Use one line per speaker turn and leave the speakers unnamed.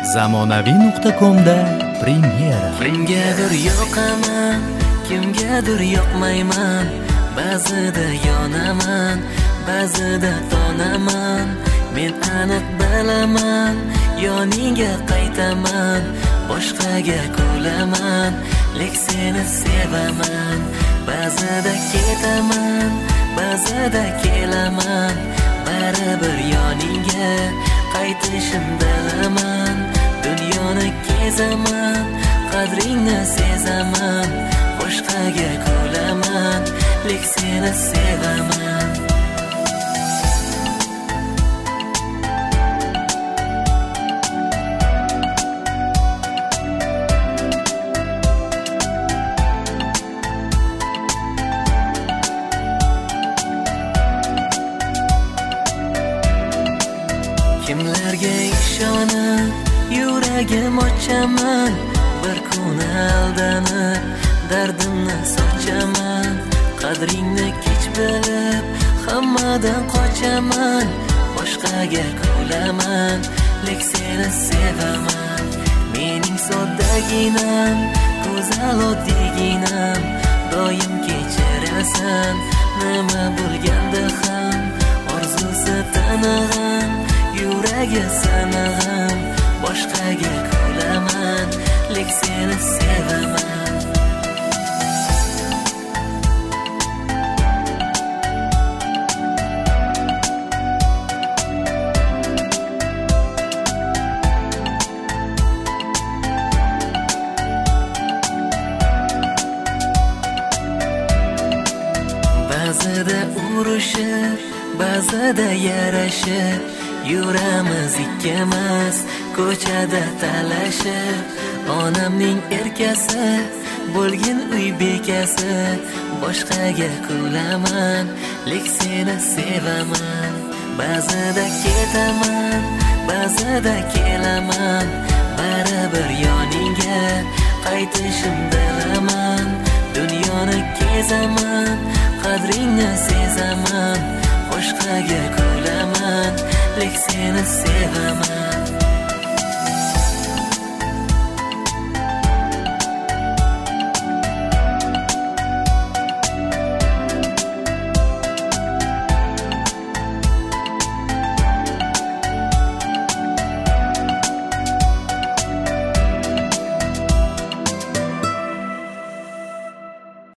Zamonaviy.com'da premyera.
Kimgadir yoqaman, kimgadir yoqmayman. Ba'zida yonaman, ba'zida tonaman. Men aniq bilaman, yoningga qaytaman. Boshqaga kulaman, lek seni sevaman. Ba'zida ketaman, ba'zida kelaman. Baribir yoningga qaytishim bilaman. Dunyoni kezaman, qadringni sezaman. Boshqaga kulaman, lek seni sevaman. Kimlarga ishonib yuragim ochaman. Bir kuni aldanib dardimni sochaman. Qadringni kech bilib hammadan qochaman. Boshqaga kulaman, lek seni sevaman. Mening soddaginam, go'zal oddiginam. Doim kechirasan, nima bo'lganda ham. Orzusi tanig'im, yuragi sanig'im. Boshqaga kulaman, lek seni sevaman. Ba'zida urushib, ba'zida yarashib. Yuramiz ikkimiz ko'chada talashib. Onamning erkasi bo'lgin uy bekasi. Boshqaga kulaman, lek seni sevaman. Ba'zida ketaman, ba'zida kelaman. Baribir yoningga qaytishim bilaman. Dunyoni kezaman, qadringni sezaman. Boshqaga kulaman, lek seni sevaman.